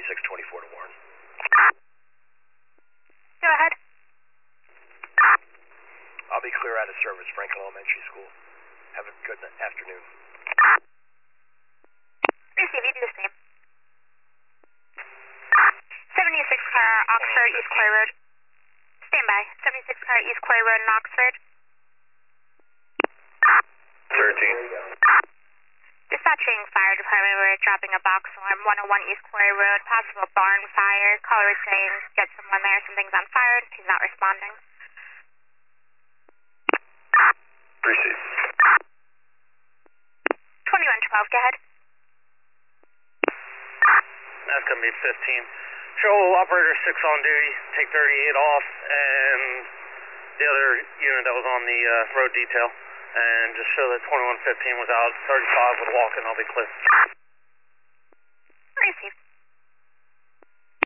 7624 to Warren. Go ahead. I'll be clear out of service, Franklin Elementary School. Have a good afternoon. Receive, you do the same. 76 car, Oxford, East Quarry Road. Stand by. 76 car, East Quarry Road in Oxford. 13. Dispatching fire department, we're dropping a box alarm, 101 East Quarry Road, possible barn fire. Caller is saying get someone there, something's on fire. He's not responding. Receive. 2112, go ahead. That's going to be 15. Show operator 6 on duty, take 38 off, and the other unit that was on the road detail. And just show that 2115 was out, 35 with walking, I'll be clear.